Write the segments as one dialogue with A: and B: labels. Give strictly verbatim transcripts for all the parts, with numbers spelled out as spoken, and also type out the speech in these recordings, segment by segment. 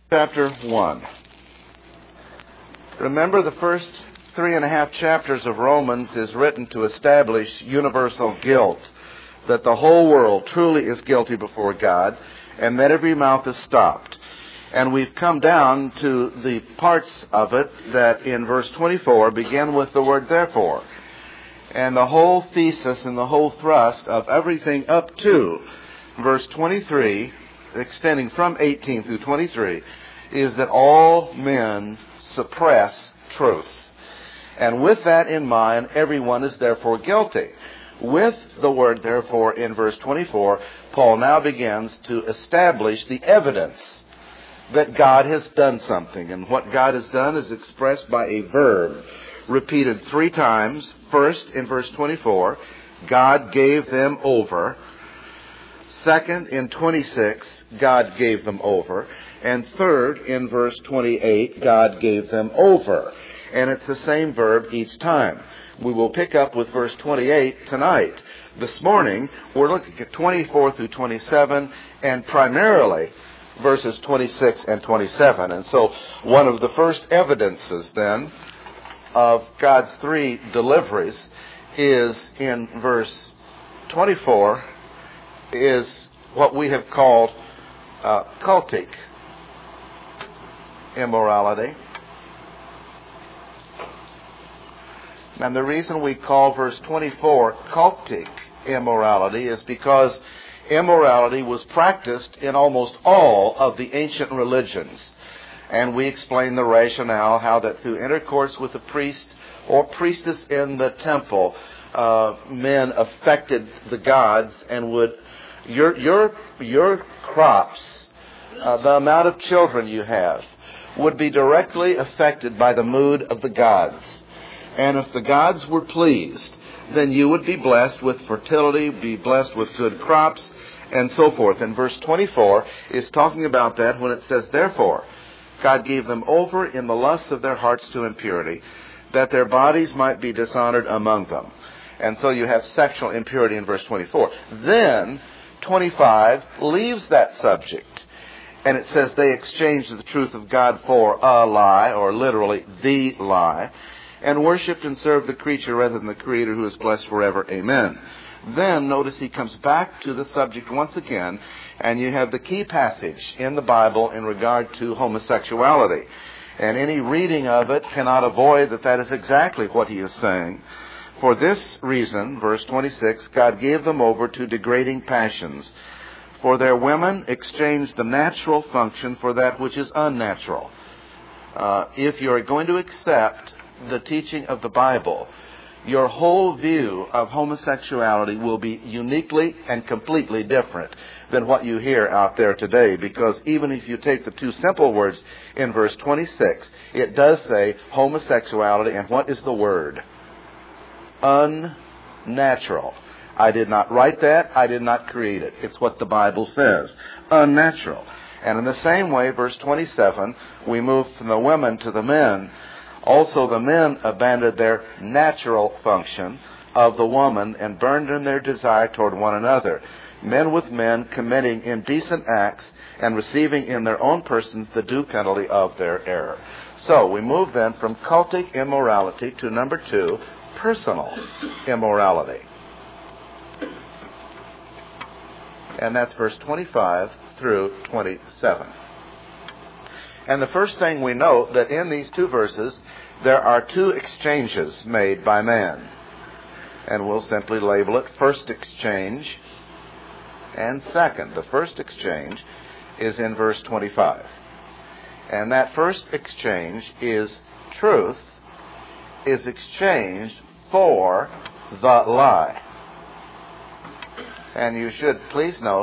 A: Chapter one. Remember, the first three and a half chapters of Romans is written to establish universal guilt, that the whole world truly is guilty before God, and that every mouth is stopped. And we've come down to the parts of it that in verse twenty-four begin with the word therefore. And the whole thesis and the whole thrust of everything up to verse twenty-three, extending from eighteen through twenty-three, is that all men suppress truth. And with that in mind, everyone is therefore guilty. With the word therefore in verse twenty-four, Paul now begins to establish the evidence that God has done something. And what God has done is expressed by a verb repeated three times. First, in verse twenty-four, God gave them over. Second, in twenty-six, God gave them over. And third, in verse twenty-eight, God gave them over. And it's the same verb each time. We will pick up with verse twenty-eight tonight. This morning, we're looking at twenty-four through twenty-seven, and primarily verses twenty-six and twenty-seven. And so one of the first evidences then of God's three deliveries is in verse twenty-four, is what we have called uh, cultic immorality. And the reason we call verse twenty-four cultic immorality is because immorality was practiced in almost all of the ancient religions. And we explain the rationale, how that through intercourse with a priest or priestess in the temple, uh, men affected the gods and would, your your your crops, uh, the amount of children you have, would be directly affected by the mood of the gods. And if the gods were pleased, then you would be blessed with fertility, be blessed with good crops, and so forth. And verse twenty-four is talking about that when it says, therefore, God gave them over in the lusts of their hearts to impurity, that their bodies might be dishonored among them. And so you have sexual impurity in verse twenty-four. Then, twenty-five leaves that subject. And it says they exchanged the truth of God for a lie, or literally the lie, and worshipped and served the creature rather than the Creator, who is blessed forever. Amen. Then, notice he comes back to the subject once again, and you have the key passage in the Bible in regard to homosexuality. And any reading of it cannot avoid that that is exactly what he is saying. For this reason, verse twenty-six, God gave them over to degrading passions. For their women exchanged the natural function for that which is unnatural. Uh, if you're going to accept the teaching of the Bible, your whole view of homosexuality will be uniquely and completely different than what you hear out there today. Because even if you take the two simple words in verse twenty-six, it does say homosexuality, and what is the word? Unnatural. I did not write that. I did not create it. It's what the Bible says. Unnatural. And in the same way, verse twenty-seven, we move from the women to the men. Also the men abandoned their natural function of the woman and burned in their desire toward one another, men with men committing indecent acts and receiving in their own persons the due penalty of their error. So we move then from cultic immorality to number two, personal immorality. And that's verse twenty-five through twenty-seven. And the first thing we note that in these two verses, there are two exchanges made by man. And we'll simply label it first exchange and second. The first exchange is in verse twenty-five. And that first exchange is truth is exchanged for the lie. And you should please note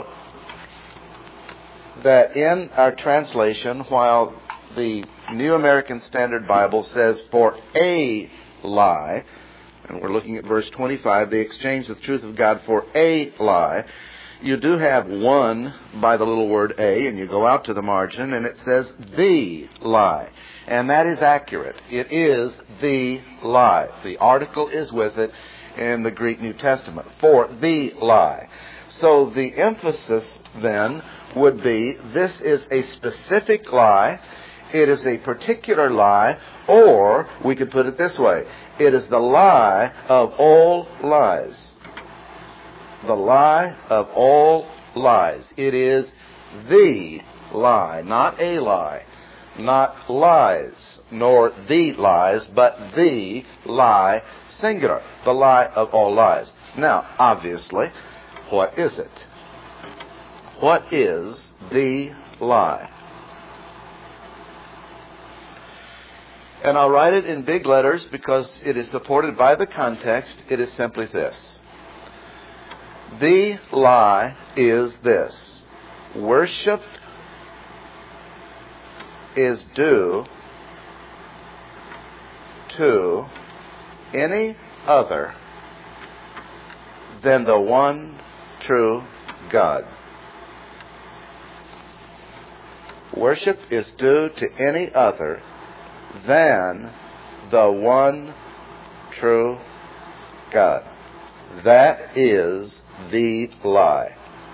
A: that in our translation, while the New American Standard Bible says for a lie, and we're looking at verse twenty-five, they exchange the truth of God for a lie, you do have one by the little word a, and you go out to the margin, and it says the lie. And that is accurate. It is the lie. The article is with it in the Greek New Testament, for the lie. So the emphasis then would be, this is a specific lie, it is a particular lie, or we could put it this way, it is the lie of all lies. The lie of all lies. It is the lie, not a lie, not lies, nor the lies, but the lie, singular, the lie of all lies. Now, obviously, what is it? What is the lie? And I'll write it in big letters because it is supported by the context. It is simply this. The lie is this. Worship is due to any other than the one true God. Worship is due to any other than the one true God. That is the lie.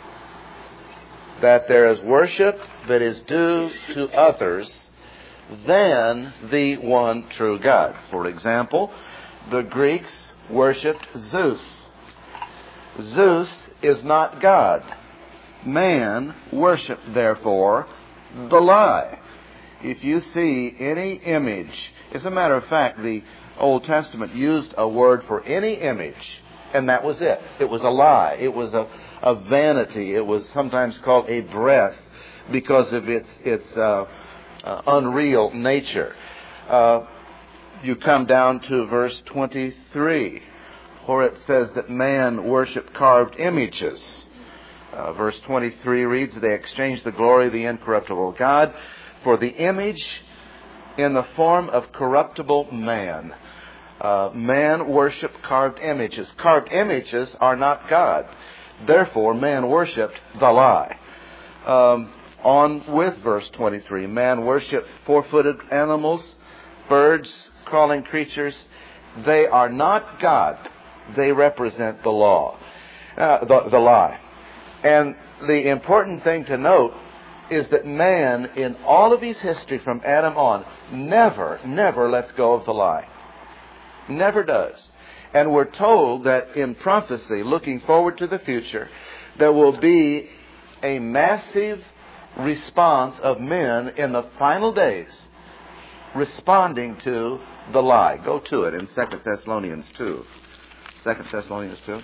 A: That there is worship that is due to others than the one true God. For example, the Greeks worshipped Zeus. Zeus is not God. Man worshipped, therefore, the lie. If you see any image, as a matter of fact, the Old Testament used a word for any image, and that was it. It was a lie. It was a, a vanity. It was sometimes called a breath because of its its uh, uh, unreal nature. Uh, you come down to verse twenty-three, where it says that man worshiped carved images. Uh, verse twenty-three reads, they exchanged the glory of the incorruptible God for the image in the form of corruptible man. Uh, man worshipped carved images. Carved images are not God. Therefore, man worshipped the lie. Um, on with verse twenty-three. Man worshipped four-footed animals, birds, crawling creatures. They are not God. They represent the law, uh, the, the lie. And the important thing to note is that man, in all of his history from Adam on, never, never lets go of the lie. Never does. And we're told that in prophecy, looking forward to the future, there will be a massive response of men in the final days responding to the lie. Go to it in Second Thessalonians two. Second Thessalonians two.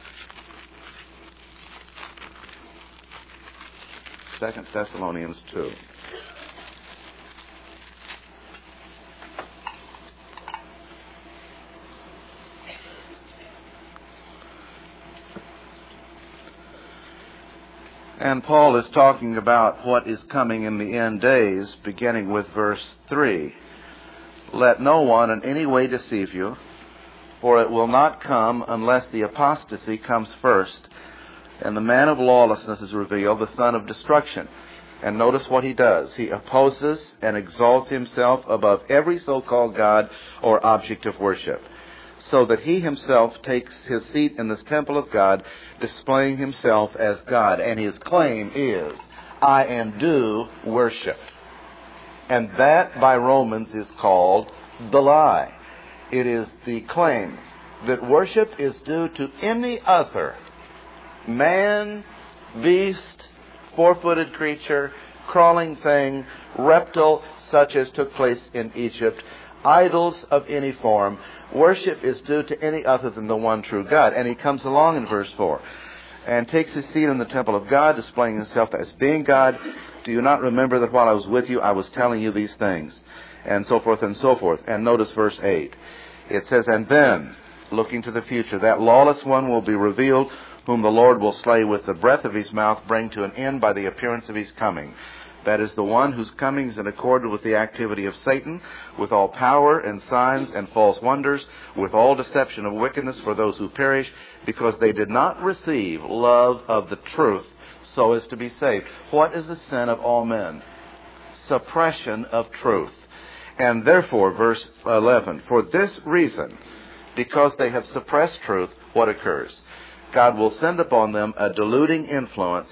A: Second Thessalonians two. And Paul is talking about what is coming in the end days, beginning with verse three. Let no one in any way deceive you, for it will not come unless the apostasy comes first, and the man of lawlessness is revealed, the son of destruction. And notice what he does. He opposes and exalts himself above every so-called God or object of worship, so that he himself takes his seat in this temple of God, displaying himself as God. And his claim is, I am due worship. And that, by Romans, is called the lie. It is the claim that worship is due to any other man, beast, four-footed creature, crawling thing, reptile, such as took place in Egypt, idols of any form. Worship is due to any other than the one true God. And he comes along in verse four and takes his seat in the temple of God, displaying himself as being God. Do you not remember that while I was with you, I was telling you these things? And so forth and so forth. And notice verse eight. It says, and then, looking to the future, that lawless one will be revealed, whom the Lord will slay with the breath of his mouth, bring to an end by the appearance of his coming. That is the one whose coming is in accord with the activity of Satan, with all power and signs and false wonders, with all deception of wickedness for those who perish, because they did not receive love of the truth, so as to be saved. What is the sin of all men? Suppression of truth. And therefore, verse eleven, for this reason, because they have suppressed truth, what occurs? God will send upon them a deluding influence,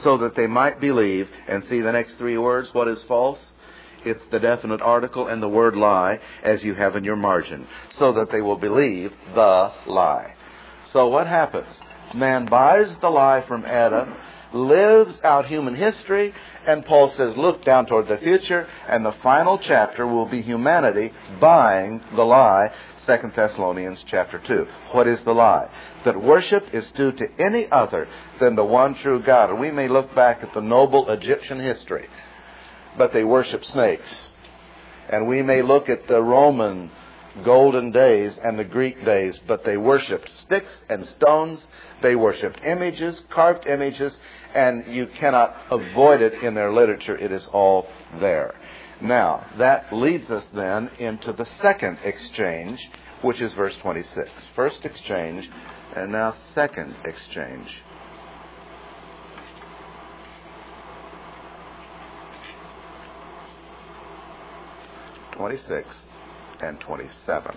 A: so that they might believe. And see the next three words, what is false? It's the definite article and the word lie, as you have in your margin, so that they will believe the lie. So what happens? Man buys the lie from Adam, lives out human history, and Paul says, look down toward the future, and the final chapter will be humanity buying the lie. Second Thessalonians chapter two. What is the lie? That worship is due to any other than the one true God. And we may look back at the noble Egyptian history, but they worship snakes. And we may look at the Roman golden days and the Greek days, but they worshipped sticks and stones. They worshipped images, carved images, and you cannot avoid it in their literature. It is all there. Now, that leads us then into the second exchange, which is verse twenty-six. First exchange, and now second exchange. twenty-six and twenty-seven.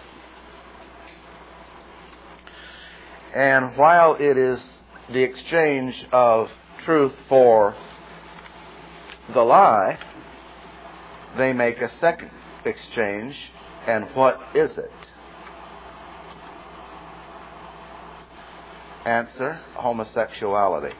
A: And while it is the exchange of truth for the lie, they make a second exchange. And what is it? Answer: homosexuality.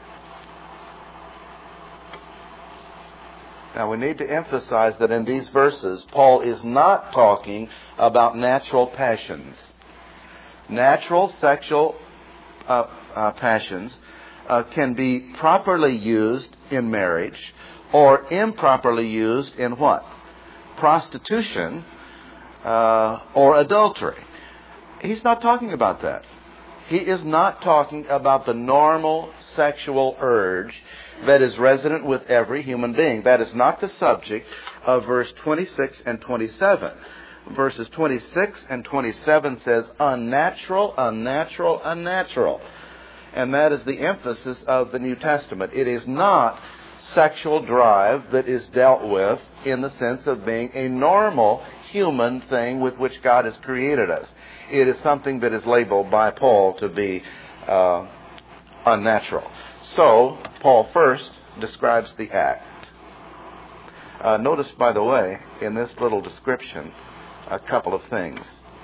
A: Now we need to emphasize that in these verses, Paul is not talking about natural passions. Natural sexual uh, uh, passions uh, can be properly used in marriage or improperly used in what? Prostitution uh, or adultery. He's not talking about that. He is not talking about the normal sexual urge that is resident with every human being. That is not the subject of verse twenty-six and twenty-seven. Verses twenty-six and twenty-seven says unnatural, unnatural, unnatural. And that is the emphasis of the New Testament. It is not sexual drive that is dealt with in the sense of being a normal human thing with which God has created us. It is something that is labeled by Paul to be uh, unnatural. So, Paul first describes the act. Uh, notice, by the way, in this little description, a couple of things.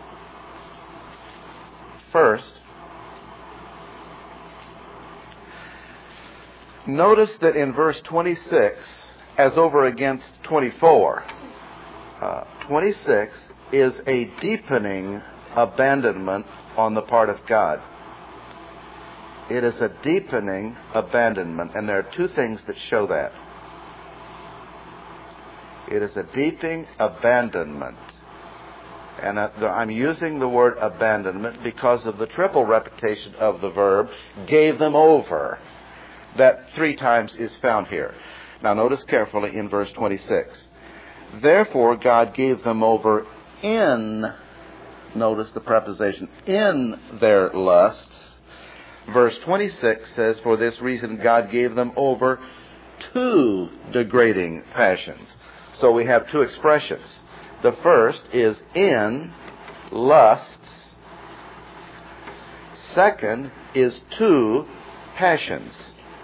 A: First, notice that in verse twenty-six, as over against twenty-four, uh, twenty-six is a deepening abandonment on the part of God. It is a deepening abandonment, and there are two things that show that. It is a deepening abandonment. And I'm using the word abandonment because of the triple repetition of the verb, gave them over. That three times is found here. Now notice carefully in verse twenty-six. Therefore God gave them over in, notice the preposition, in their lusts. Verse twenty-six says, for this reason God gave them over to degrading passions. So we have two expressions. The first is in lusts. Second is to passions.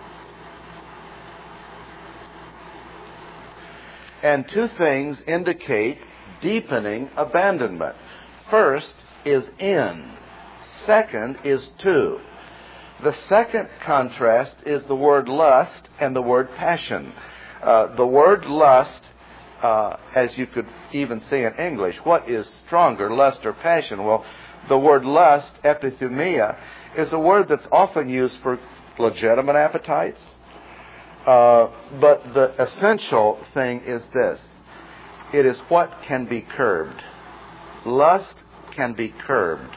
A: And two things indicate deepening abandonment. First is in. Second is to. The second contrast is the word lust and the word passion. Uh, the word lust, uh, as you could even say in English, what is stronger, lust or passion? Well, the word lust, epithumia, is a word that's often used for legitimate appetites. Uh, but the essential thing is this. It is what can be curbed. Lust can be curbed.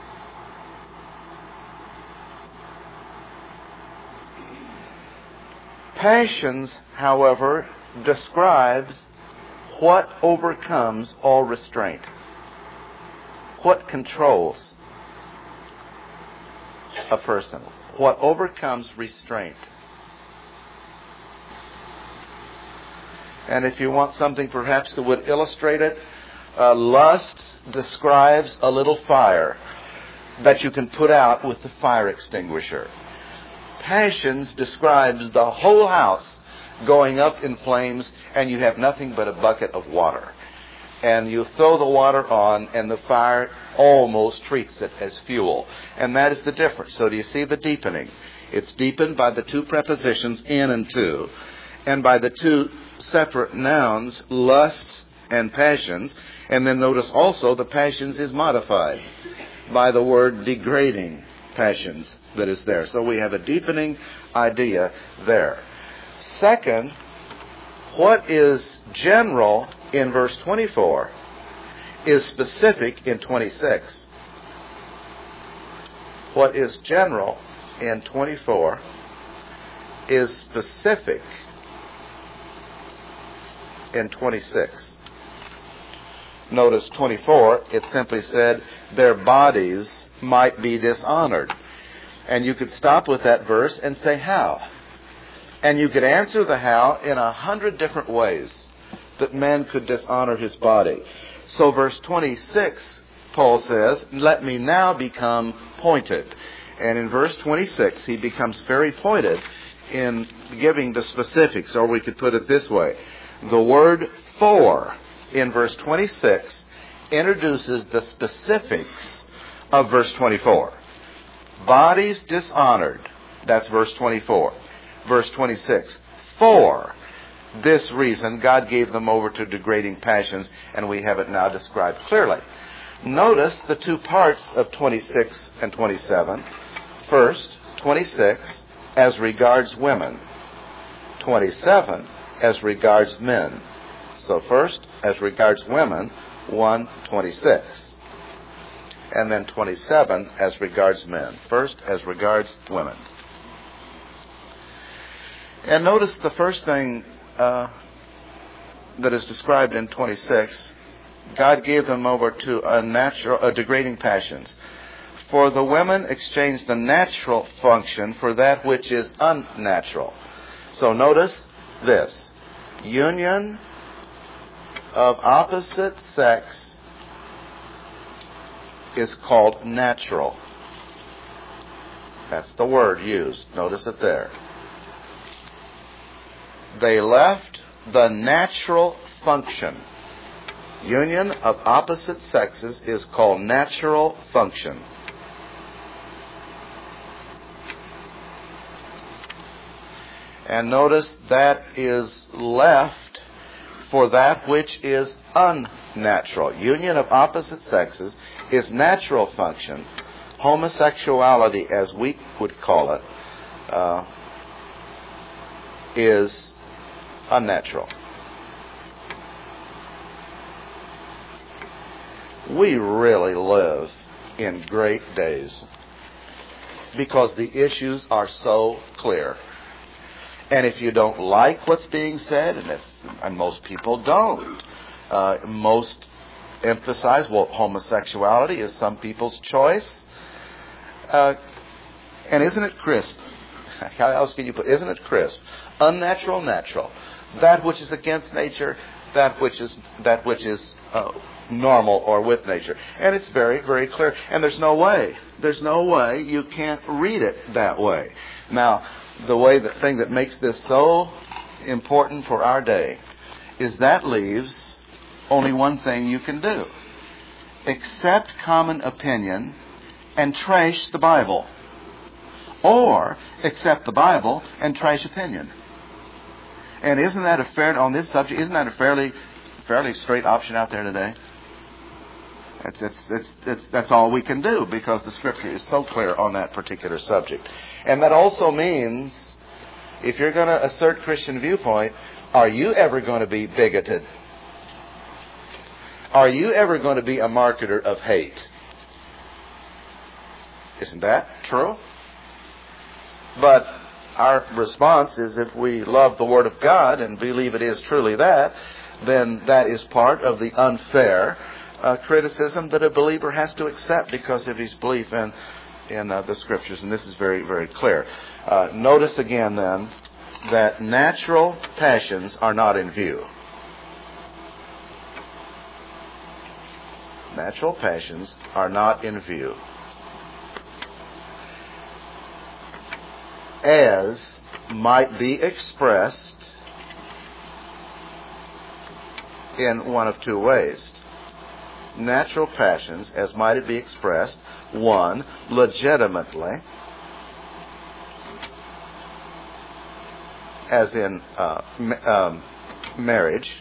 A: Passions, however, describes what overcomes all restraint. What controls a person. What overcomes restraint. And if you want something perhaps that would illustrate it, uh, lust describes a little fire that you can put out with the fire extinguisher. Passions describes the whole house going up in flames, and you have nothing but a bucket of water. And you throw the water on, and the fire almost treats it as fuel. And that is the difference. So do you see the deepening? It's deepened by the two prepositions, in and to, and by the two separate nouns, lusts and passions. And then notice also the passions is modified by the word degrading passions that is there. So we have a deepening idea there. Second, what is general in verse twenty-four is specific in twenty-six. What is general in twenty-four is specific in twenty-six. Notice twenty-four, it simply said their bodies might be dishonored. And you could stop with that verse and say how. And you could answer the how in a hundred different ways that man could dishonor his body. So verse twenty-six, Paul says, let me now become pointed. And in verse twenty-six, he becomes very pointed in giving the specifics, or we could put it this way. The word for in verse twenty-six introduces the specifics of verse twenty-four. Bodies dishonored, that's verse twenty-four. Verse twenty-six, for this reason God gave them over to degrading passions, and we have it now described clearly. Notice the two parts of twenty-six and twenty-seven. First, twenty-six as regards women. twenty-seven as regards men. So first, as regards women, one twenty-six. And then twenty-seven as regards men. First, as regards women. And notice the first thing uh, that is described in twenty-six. God gave them over to unnatural, uh, degrading passions. For the women exchanged the natural function for that which is unnatural. So notice this. Union of opposite sex is called natural. That's the word used. Notice it there. They left the natural function. Union of opposite sexes is called natural function. And notice that is left for that which is unnatural. Union of opposite sexes is natural function. Homosexuality, as we would call it, uh, is unnatural. We really live in great days because the issues are so clear. And if you don't like what's being said, and, if, and most people don't, uh, most emphasize, well, homosexuality is some people's choice. Uh, and isn't it crisp? How else can you put it? Isn't it crisp? Unnatural, natural. That which is against nature, that which is that which is uh, normal or with nature. And it's very, very clear. And there's no way, there's no way you can't read it that way. Now, the way, the thing that makes this so important for our day is that leaves only one thing you can do. Accept common opinion and trash the Bible. Or accept the Bible and trash opinion. And isn't that a fair, on this subject, isn't that a fairly fairly straight option out there today? It's, it's, it's, it's, that's all we can do because the Scripture is so clear on that particular subject. And that also means, if you're going to assert Christian viewpoint, are you ever going to be bigoted? Are you ever going to be a marketer of hate? Isn't that true? But our response is, if we love the Word of God and believe it is truly that, then that is part of the unfair uh, criticism that a believer has to accept because of his belief in, in uh, the Scriptures. And this is very, very clear. Uh, notice again, then, that natural passions are not in view. Natural passions are not in view. as might be expressed in one of two ways. Natural passions, as might it be expressed, one, legitimately, as in uh, m- um, marriage,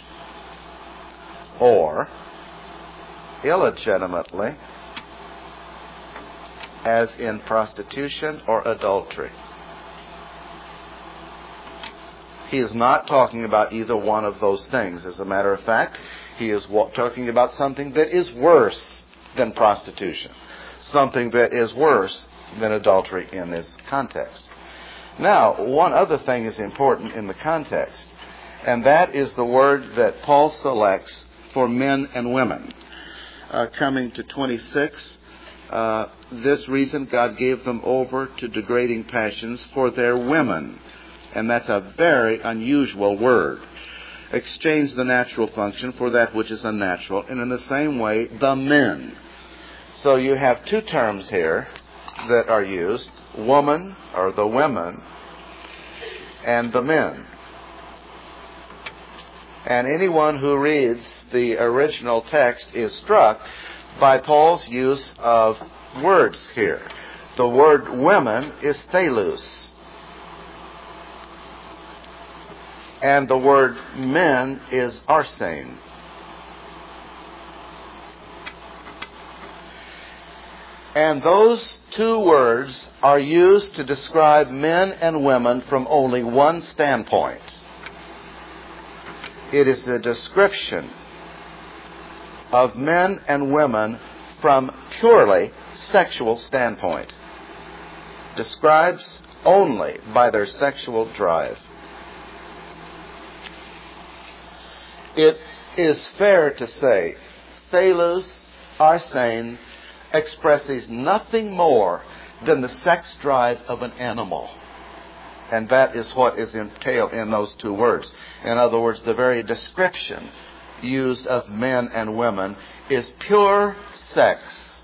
A: or illegitimately, as in prostitution or adultery. He is not talking about either one of those things. As a matter of fact, he is talking about something that is worse than prostitution, something that is worse than adultery in this context. Now, one other thing is important in the context, and that is the word that Paul selects for men and women. Uh, coming to twenty-six, uh, this reason God gave them over to degrading passions for their women. And that's a very unusual word. Exchange the natural function for that which is unnatural. And in the same way, the men. So you have two terms here that are used. Woman, or the women, and the men. And anyone who reads the original text is struck by Paul's use of words here. The word women is thelus. And the word men is arsein. And those two words are used to describe men and women from only one standpoint. It is a description of men and women from purely sexual standpoint. Describes only by their sexual drive. It is fair to say, thelus, arsein, expresses nothing more than the sex drive of an animal. And that is what is entailed in those two words. In other words, the very description used of men and women is pure sex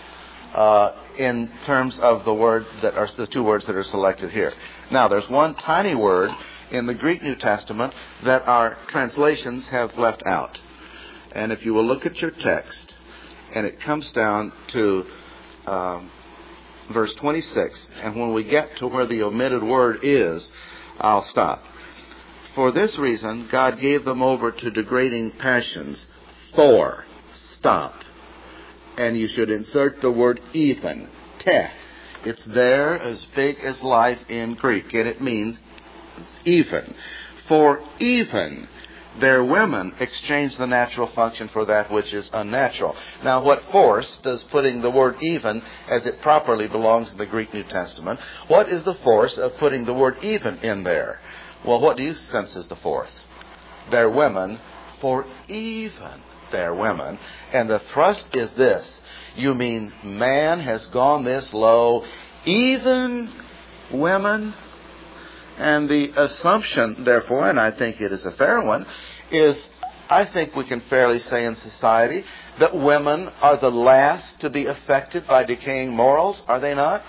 A: uh, in terms of the word that are the two words that are selected here. Now, there's one tiny word in the Greek New Testament that our translations have left out. And if you will look at your text, and it comes down to um, verse twenty-six, and when we get to where the omitted word is, I'll stop. For this reason, God gave them over to degrading passions. For, stop. And you should insert the word even, te. It's there as big as life in Greek, and it means even. For even their women exchange the natural function for that which is unnatural. Now, what force does putting the word even, as it properly belongs in the Greek New Testament, what is the force of putting the word even in there? Well, what do you sense is the force? Their women, for even their women. And the thrust is this. You mean man has gone this low, even women? And the assumption, therefore, and I think it is a fair one, is I think we can fairly say in society that women are the last to be affected by decaying morals, are they not?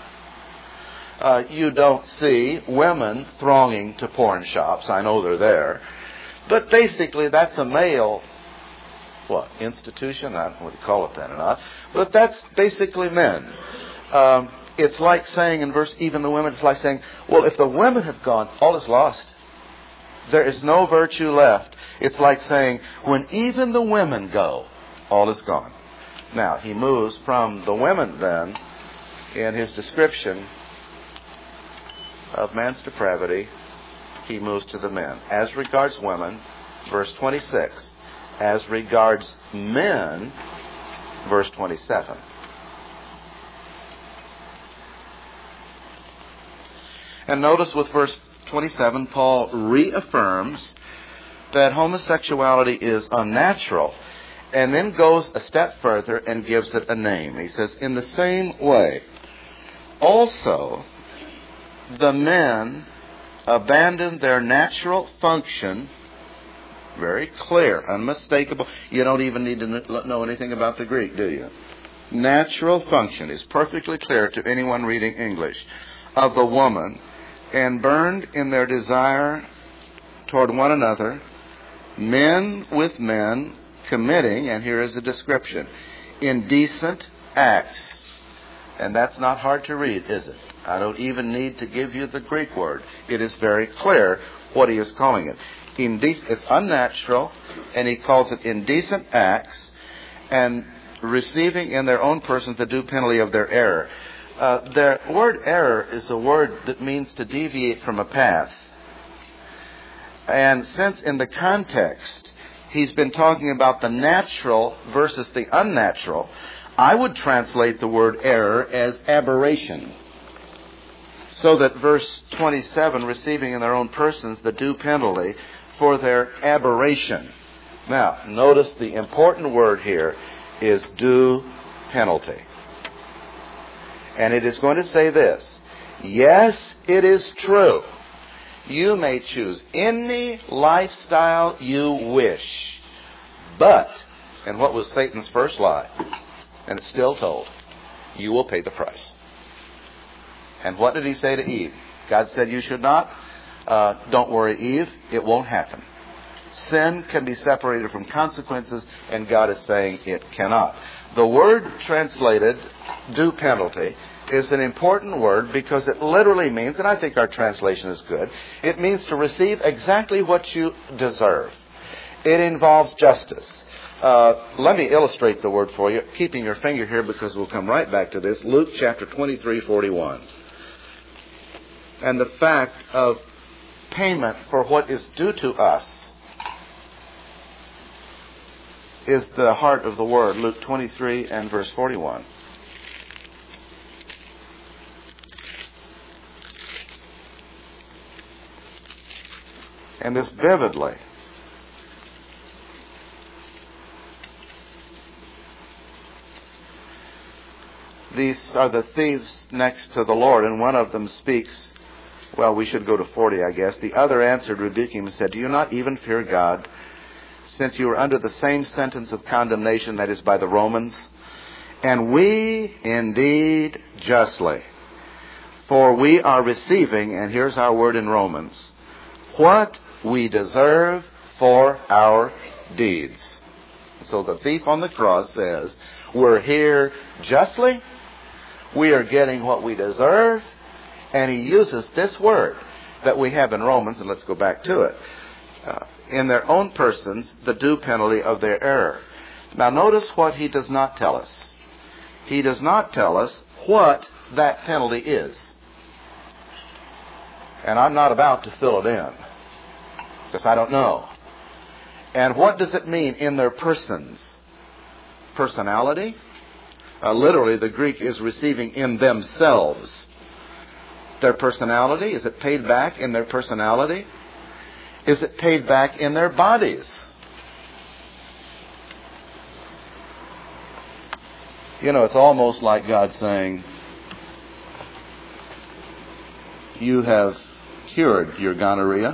A: Uh, you don't see women thronging to porn shops. I know they're there. But basically that's a male, what, institution? I don't know what you call it that or not. But that's basically men. Um, It's like saying in verse, even the women, it's like saying, well, if the women have gone, all is lost. There is no virtue left. It's like saying, when even the women go, all is gone. Now, he moves from the women then, in his description of man's depravity, he moves to the men. As regards women, verse twenty-six. As regards men, verse twenty-seven. And notice with verse twenty-seven, Paul reaffirms that homosexuality is unnatural, and then goes a step further and gives it a name. He says, in the same way, also the men abandon their natural function. Very clear, unmistakable. You don't even need to know anything about the Greek, do you? Natural function is perfectly clear to anyone reading English. Of the woman, and burned in their desire toward one another, men with men committing, and here is a description, indecent acts. And that's not hard to read, is it? I don't even need to give you the Greek word. It is very clear what he is calling it. Indec- it's unnatural, and he calls it indecent acts, and receiving in their own persons the due penalty of their error. Uh, the word error is a word that means to deviate from a path. And since in the context he's been talking about the natural versus the unnatural, I would translate the word error as aberration. So that verse twenty-seven, receiving in their own persons the due penalty for their aberration. Now, notice the important word here is due penalty. And it is going to say this: yes, it is true. You may choose any lifestyle you wish. But, and what was Satan's first lie? And it's still told, you will pay the price. And what did he say to Eve? God said you should not. Uh, don't worry, Eve, it won't happen. Sin can be separated from consequences, and God is saying it cannot. The word translated due penalty is an important word because it literally means, and I think our translation is good, it means to receive exactly what you deserve. It involves justice. Uh, let me illustrate the word for you, keeping your finger here because we'll come right back to this. Luke chapter twenty-three, forty-one. And the fact of payment for what is due to us is the heart of the word. Luke twenty-three and verse forty-one. And this vividly. These are the thieves next to the Lord, and one of them speaks. Well, we should go to forty, I guess. The other answered, rebuking him, and said, do you not even fear God, since you are under the same sentence of condemnation, that is by the Romans? And we indeed justly, for we are receiving, and here's our word in Romans, what we deserve for our deeds. So the thief on the cross says, we're here justly, we are getting what we deserve, and he uses this word that we have in Romans, and let's go back to it. Uh, in their own persons, the due penalty of their error. Now notice what he does not tell us. He does not tell us what that penalty is. And I'm not about to fill it in, because I don't know. And what does it mean in their persons? Personality? Uh, literally, the Greek is receiving in themselves. Their personality? Is it paid back in their personality? Is it paid back in their bodies? You know, it's almost like God saying, you have cured your gonorrhea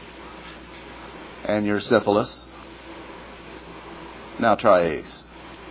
A: and your syphilis. Now try AIDS.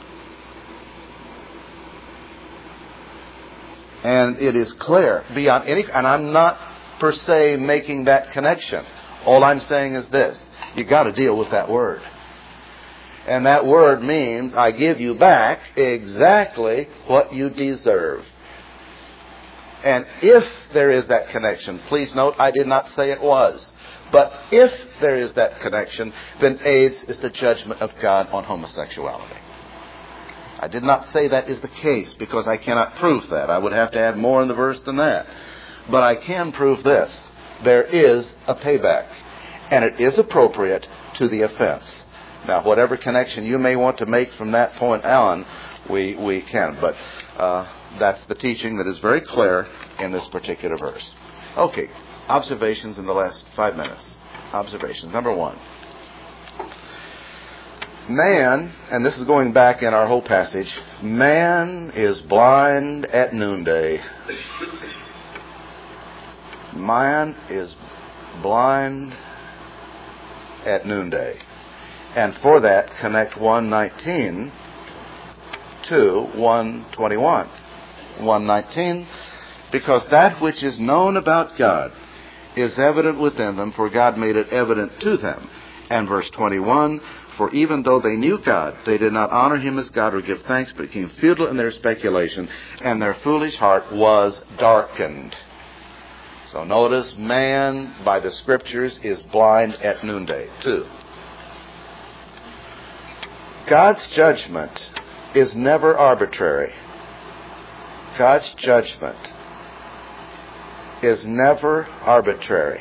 A: And it is clear beyond any, and I'm not per se making that connection. All I'm saying is this: you got to deal with that word. And that word means I give you back exactly what you deserve. And if there is that connection, please note I did not say it was. But if there is that connection, then AIDS is the judgment of God on homosexuality. I did not say that is the case because I cannot prove that. I would have to add more in the verse than that. But I can prove this. There is a payback. And it is appropriate to the offense. Now, whatever connection you may want to make from that point on, we, we can. But uh, that's the teaching that is very clear in this particular verse. Okay. Observations in the last five minutes. Observations. Number one. Man, and this is going back in our whole passage, man is blind at noonday. Man is blind at noonday. And for that, connect one nineteen to one twenty-one. one nineteen, because that which is known about God is evident within them, for God made it evident to them. And verse twenty-one, for even though they knew God, they did not honor him as God or give thanks, but became futile in their speculation, and their foolish heart was darkened. So notice, man, by the Scriptures, is blind at noonday. Two, God's judgment is never arbitrary. God's judgment is never arbitrary.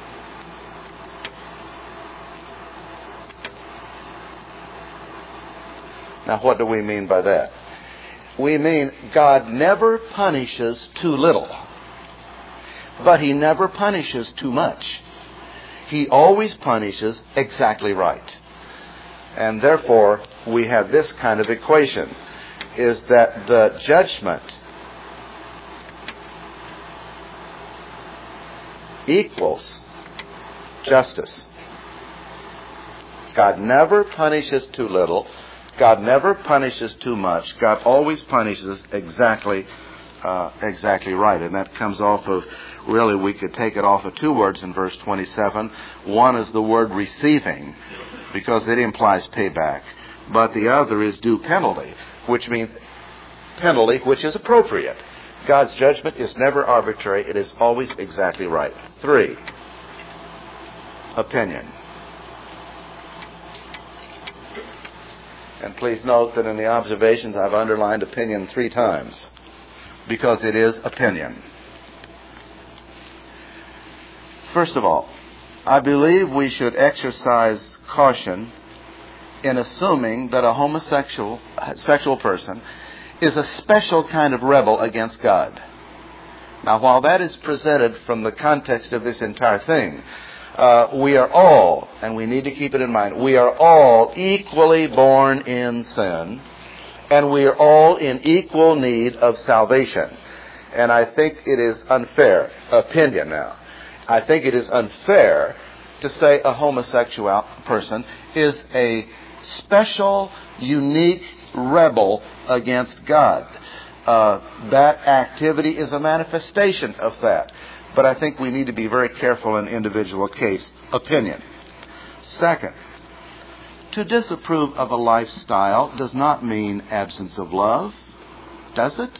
A: Now, what do we mean by that? We mean God never punishes too little, but he never punishes too much. He always punishes exactly right. And therefore, we have this kind of equation, is that the judgment equals justice. God never punishes too little. God never punishes too much. God always punishes exactly uh, exactly right. And that comes off of, really, we could take it off of two words in verse twenty-seven. One is the word receiving, because it implies payback. But the other is due penalty, which means penalty which is appropriate. God's judgment is never arbitrary. It is always exactly right. Three, opinion. And please note that in the observations I've underlined opinion three times, because it is opinion. First of all, I believe we should exercise caution in assuming that a homosexual sexual person is a special kind of rebel against God. Now, while that is presented from the context of this entire thing, uh, we are all, and we need to keep it in mind, we are all equally born in sin, and we are all in equal need of salvation. And I think it is unfair, opinion now, I think it is unfair to say a homosexual person is a special, unique rebel against God. Uh, that activity is a manifestation of that. But I think we need to be very careful in individual case opinion. Second, to disapprove of a lifestyle does not mean absence of love, does it?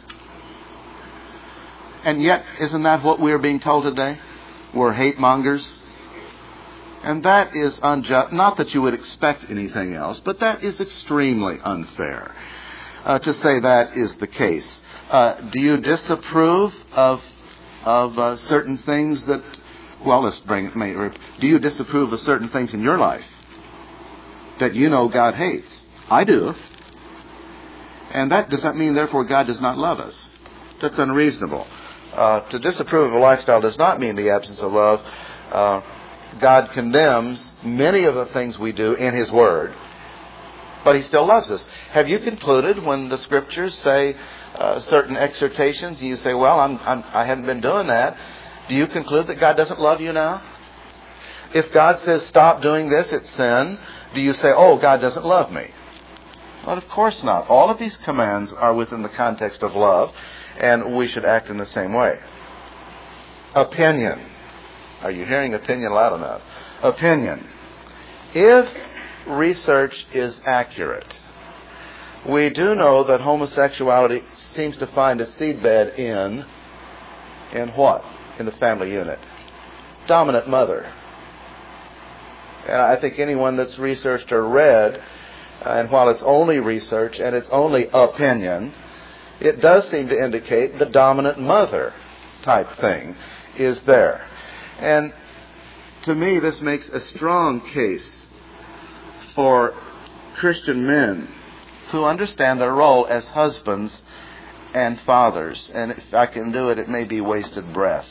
A: And yet, isn't that what we are being told today? We're hate mongers. And that is unjust. Not that you would expect anything else, but that is extremely unfair uh, to say that is the case. Uh, do you disapprove of of uh, certain things that, well, let's bring it, do you disapprove of certain things in your life that you know God hates? I do. And that does not mean, therefore, God does not love us. That's unreasonable. Uh, to disapprove of a lifestyle does not mean the absence of love. Uh, God condemns many of the things we do in His Word, but He still loves us. Have you concluded when the Scriptures say uh, certain exhortations, and you say, well, I'm, I'm, I haven't been doing that, do you conclude that God doesn't love you now? If God says, stop doing this, it's sin, do you say, oh, God doesn't love me? Well, of course not. All of these commands are within the context of love, and we should act in the same way. Opinion. Are you hearing opinion loud enough? Opinion. If research is accurate, we do know that homosexuality seems to find a seedbed in, in what? In the family unit. Dominant mother. And I think anyone that's researched or read, uh, and while it's only research and it's only opinion, it does seem to indicate the dominant mother type thing is there. And to me, this makes a strong case for Christian men who understand their role as husbands and fathers. And if I can do it, it may be wasted breath.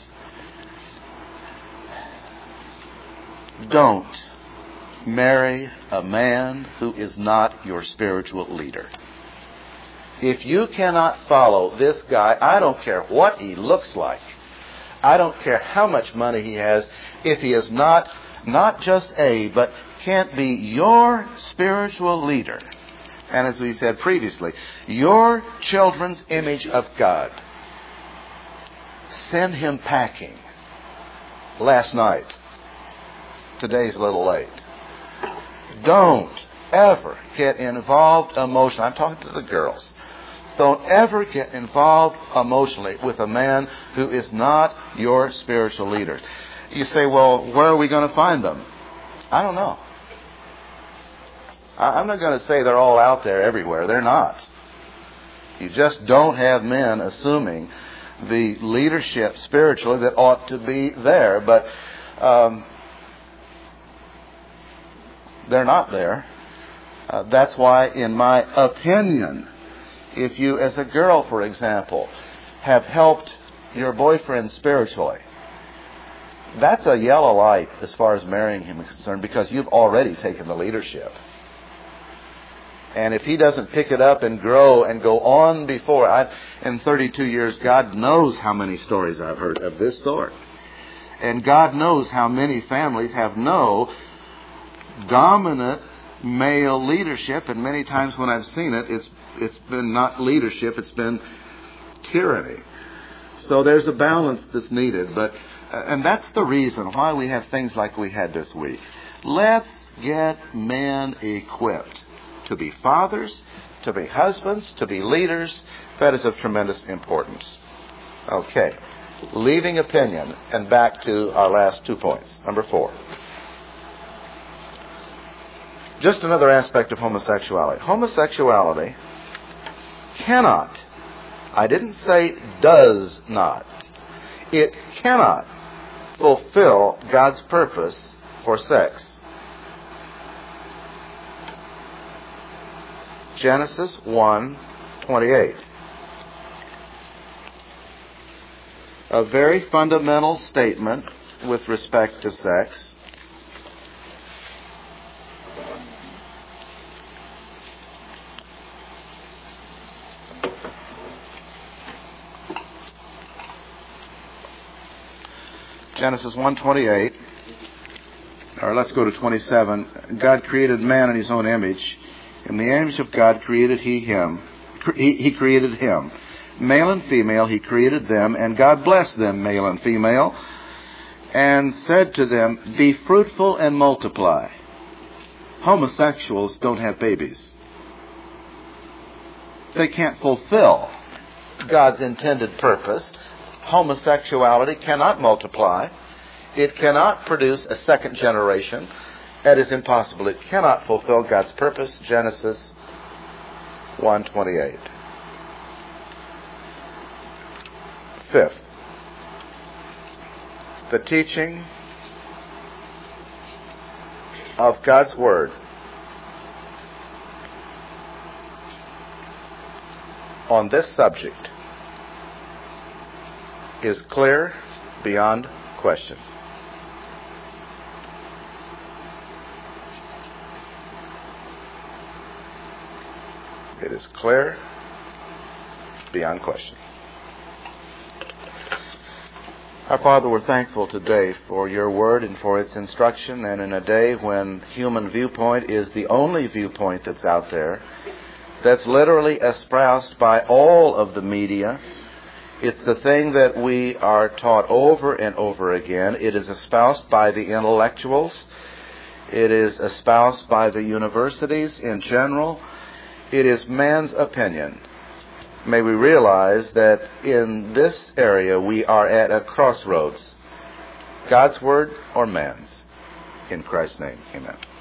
A: Don't marry a man who is not your spiritual leader. If you cannot follow this guy, I don't care what he looks like. I don't care how much money he has. If he is not, not just a, but can't be your spiritual leader, and as we said previously, your children's image of God, send him packing. last night. Today's a little late. Don't ever get involved emotionally. I'm talking to the girls. Don't ever get involved emotionally with a man who is not your spiritual leader. You say, well, where are we going to find them? I don't know. I'm not going to say they're all out there everywhere. They're not. You just don't have men assuming the leadership spiritually that ought to be there. But um, they're not there. Uh, that's why, in my opinion, if you, as a girl, for example, have helped your boyfriend spiritually, that's a yellow light as far as marrying him is concerned, because you've already taken the leadership. And if he doesn't pick it up and grow and go on before, I, in thirty-two years, God knows how many stories I've heard of this sort. And God knows how many families have no dominant male leadership, and many times when I've seen it, it's it's been not leadership, it's been tyranny. So there's a balance that's needed, but uh, and that's the reason why we have things like we had this week. Let's get men equipped to be fathers, to be husbands, to be leaders. That is of tremendous importance. Okay, leaving opinion and back to our last two points. Number four. Just another aspect of homosexuality. Homosexuality cannot, I didn't say does not, it cannot fulfill God's purpose for sex. Genesis one twenty-eight. A very fundamental statement with respect to sex. Genesis one twenty-eight, or let's go to twenty-seven. God created man in his own image. In the image of God created he him. He, he created him. Male and female he created them, and God blessed them, male and female, and said to them, be fruitful and multiply. Homosexuals don't have babies. They can't fulfill God's intended purpose. Homosexuality cannot multiply. It cannot produce a second generation. That is impossible. It cannot fulfill God's purpose. Genesis one twenty-eight. Fifth, the teaching of God's Word on this subject is clear beyond question. It is clear beyond question. Our Father, we're thankful today for your word and for its instruction, and in a day when human viewpoint is the only viewpoint that's out there, that's literally espoused by all of the media. It's the thing that we are taught over and over again. It is espoused by the intellectuals. It is espoused by the universities in general. It is man's opinion. May we realize that in this area we are at a crossroads. God's word or man's. In Christ's name, amen.